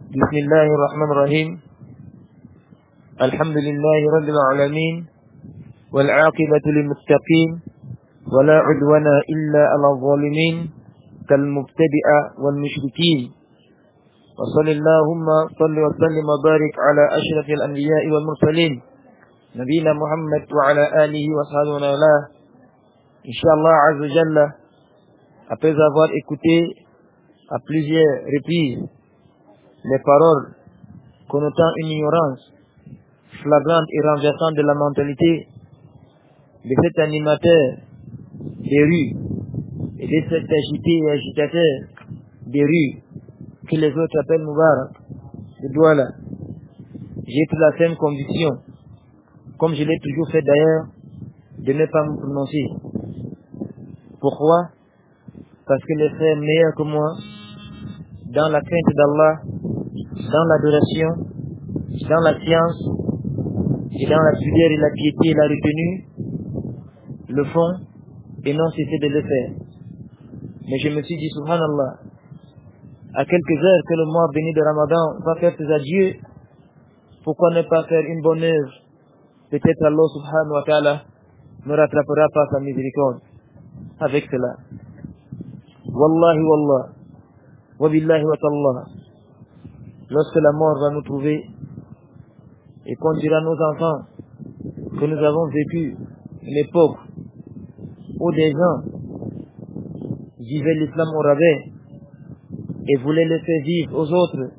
بسم الله الرحمن الرحيم. الحمد لله رب العالمين والعاقبة للمتقين ولا عدوان إلا على الظالمين كالمبتدئ والمشركين. وصل اللهم صل وسلم وبارك على أشرف الأنبياء والمرسلين نبينا محمد وعلى آله وصحبه وسلم. Inch'Allah Azza wa Jalla, après avoir écouté à plusieurs reprises les paroles connotant une ignorance flagrante et renversante de la mentalité de cet animateur des rues et de cet agité et agitateur des rues que les autres appellent Moubarak, de Douala, j'ai pris la ferme conviction, comme je l'ai toujours fait d'ailleurs, de ne pas me prononcer. Pourquoi? Parce que les frères meilleurs que moi, dans la crainte d'Allah, dans l'adoration, dans la science, et dans la pudeur et la piété et la retenue, le font et n'ont cessé de le faire. Mais je me suis dit, subhanallah, à quelques heures que le mois béni de Ramadan va faire ses adieux, pourquoi ne pas faire une bonne œuvre? Peut-être Allah subhanahu wa ta'ala ne rattrapera pas sa miséricorde avec cela. Wallahi wallah, wa billahi wa tallah, lorsque la mort va nous trouver et qu'on dira à nos enfants que nous avons vécu une époque où des gens vivaient l'islam au rabais et voulaient le faire vivre aux autres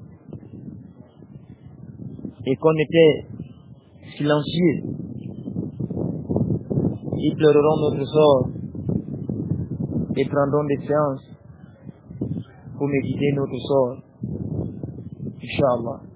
et qu'on était silencieux, ils pleureront notre sort et prendront des séances pour méditer notre sort, Inch'Allah.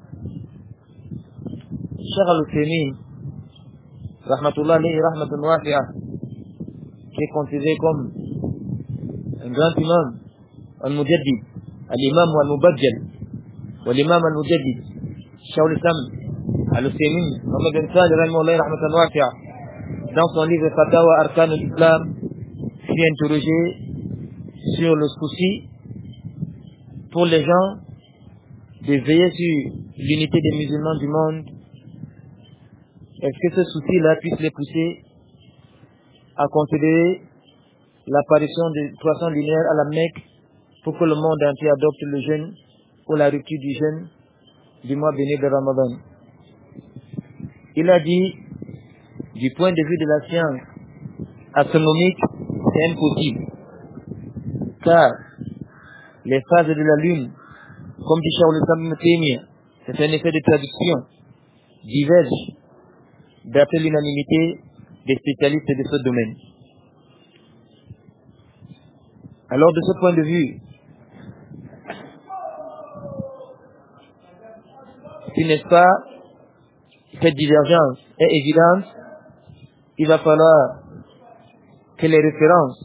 Cheikh Al-Uthaymeen, rahmatullah alayhi rahmatun wafi'a, qui est considéré comme un grand imam, al-Mujaddid, al-imam ou al-Mubajjal, ou l'imam al-Mujaddid, Cheikh Al-Islam Al-Uthaymeen, Muhammad bin Salih rahmatullah rahmatun wafi'a, dans son livre Fatawa Arkan al-Islam, fut interrogé sur le souci pour les gens de veiller sur l'unité des musulmans du monde. Est-ce que ce souci-là puisse les pousser à considérer l'apparition de 300 lunaires à la Mecque pour que le monde entier adopte le jeûne ou la rupture du jeûne du mois béni de Ramadan? Il a dit, du point de vue de la science astronomique, c'est impossible. Car les phases de la lune, comme dit Cheikh Al-Islam Ibn Taymiyyah, c'est un effet de traduction, divergent d'après l'unanimité des spécialistes de ce domaine. Alors de ce point de vue, si n'est-ce pas, cette divergence est évidente, il va falloir que les références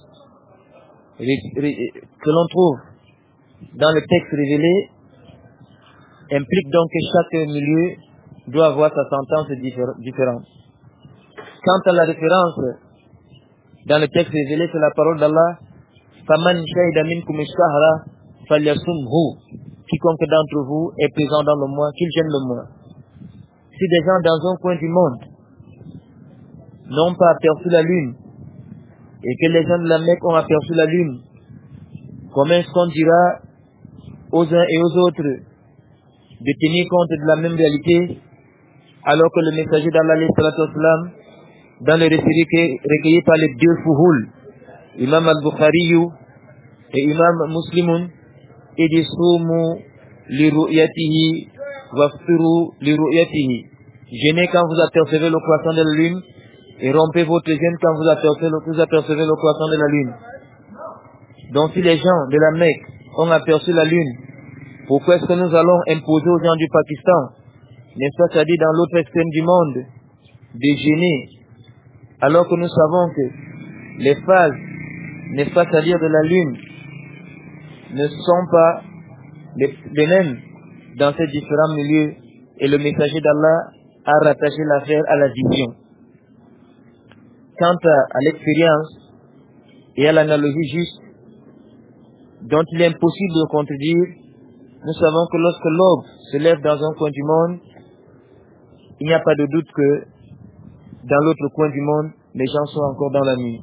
que l'on trouve dans le texte révélé impliquent donc que chaque milieu doit avoir sa sentence différente. Quant à la référence dans le texte révélé, c'est la parole d'Allah, فَمَنْ شَهِدَ مِنْكُمُ الشَّهْرَ فَلْيَصُمْهُ. Quiconque d'entre vous est présent dans le mois, qu'il jeûne le mois. Si des gens dans un coin du monde n'ont pas aperçu la lune, et que les gens de la Mecque ont aperçu la lune, comment est-ce qu'on dira aux uns et aux autres de tenir compte de la même réalité, alors que le messager d'Allah, dans le récit recueilli par les deux Fuhul, Imam al-Bukhari et Imam Muslimun, il dit Soumu li ru'yatihi waftiru li ru'yatihi. Jeûnez quand vous apercevez le croissant de la lune et rompez votre jeûne quand vous apercevez le croissant de la lune. Donc si les gens de la Mecque ont aperçu la lune, pourquoi est-ce que nous allons imposer aux gens du Pakistan, n'est-ce pas, c'est-à-dire dans l'autre extrême du monde, de jeûner, alors que nous savons que les phases, n'est-ce pas, c'est-à-dire de la lune, ne sont pas les mêmes dans ces différents milieux, et le messager d'Allah a rattaché l'affaire à la vision. Quant à l'expérience et à l'analogie juste, dont il est impossible de contredire, Nous savons que lorsque l'aube se lève dans un coin du monde, il n'y a pas de doute que dans l'autre coin du monde, les gens sont encore dans la nuit.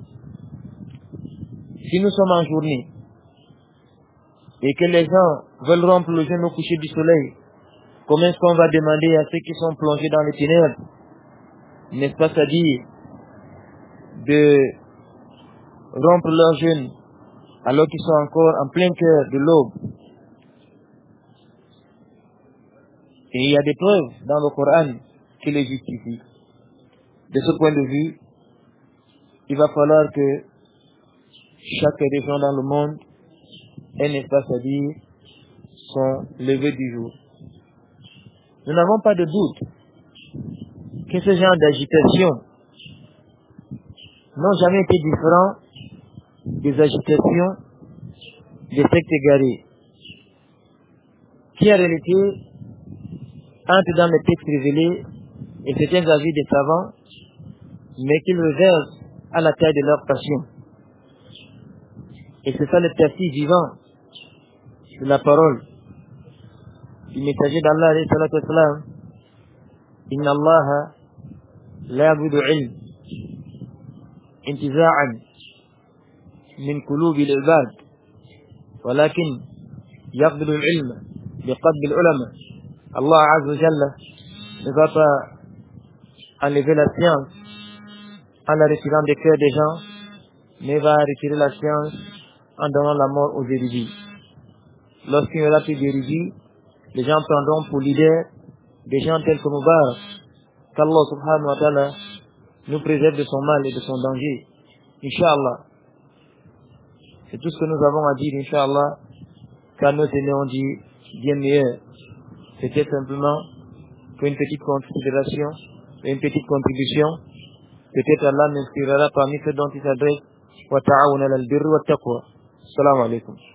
Si nous sommes en journée et que les gens veulent rompre le jeûne au coucher du soleil, comment est-ce qu'on va demander à ceux qui sont plongés dans les ténèbres, n'est-ce pas, c'est-à-dire de rompre leur jeûne alors qu'ils sont encore en plein cœur de l'aube? Et il y a des preuves dans le Coran qui les justifient. De ce point de vue, il va falloir que chaque région dans le monde ait, n'est-ce pas, c'est-à-dire son lever du jour. Nous n'avons pas de doute que ce genre d'agitation n'ont jamais été différents des agitations des sectes égarés, qui en réalité entrent dans les textes révélés et certains avis des savants, mais qu'ils réservent à la taille de leur passion. Et c'est ça le tafsir vivant de la parole du messager d'Allah alayhi salatu wassalam. Inna Allah la yabudu ilm intiza'an min kulubi al-ibad walakin yaqbidu al-ilm biqadbi al-ulama. Allah azza wa jalla ne va pas enlever la science en la retirant des cœurs des gens, mais va retirer la science en donnant la mort aux érudits. Lorsqu'il y aura plus d'érudits, les gens prendront pour leaders des gens tels que Mubarak. Qu'Allah subhanahu wa ta'ala nous préserve de son mal et de son danger. Inch'Allah. C'est tout ce que nous avons à dire, Inch'Allah, car nos aînés ont dit bien meilleur. C'était simplement qu'une petite considération et une petite contribution. Peut-être Allah m'inspirera parmi ceux dont il s'adresse. Wa ta'awuna al-birri wa taqwa. Assalamu alaikum.